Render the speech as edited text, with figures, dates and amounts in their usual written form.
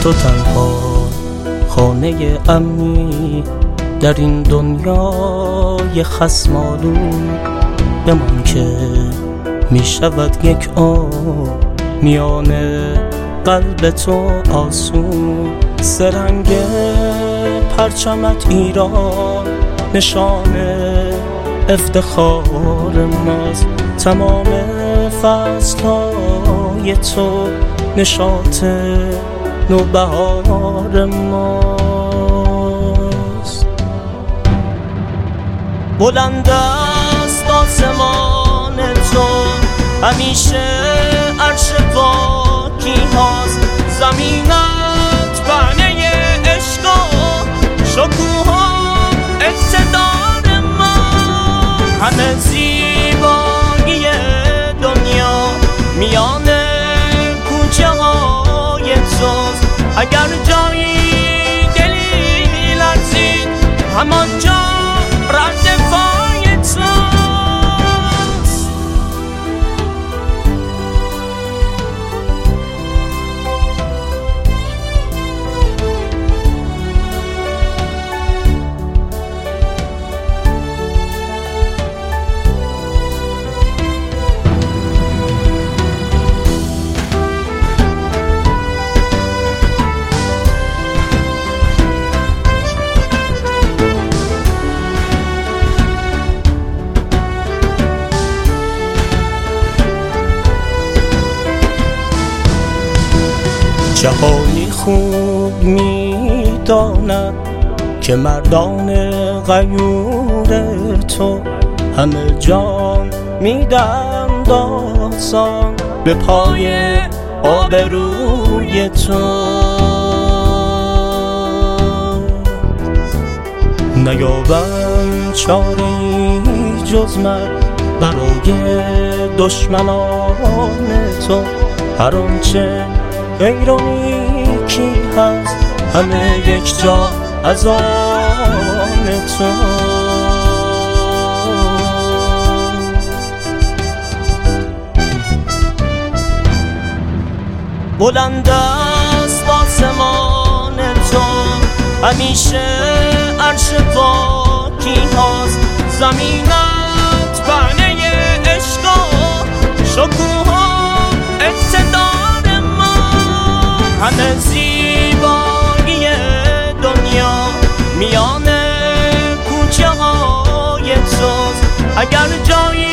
تو تنها خانه امنی در این دنیای خصم‌آلود، بمان که می شود یک آب میان قلب تو آسون. سرنگ پرچمت ایران نشان افتخار ماست، تمام فصلهای تو نشاط نوبهار ماست. بلند است آسمان تو، همیشه عرش پاکی هاست، زمینت پهنه عشق و شکوه و اقتدار ما. همه زیبایی دنیا میان کوچه های توست، اگر جایی دلی لرزید همانجا رد پای توست. جهانی خوب می‌داند که مردان غیور تو همه جان میدن داستان به پای آبروی تو. نیابم چاره‌ای جز مرگ برای دشمنان تو، هر آنچه غیر و نیکی هست همه یک جا از آن تو. بلند است آسمان تو، همیشه عرش پاکی هاست، زمینت پهنه عشق و شکوه و اقتدار ما. همه زیبایی دنیا میان کوچه های توست، اگر جایی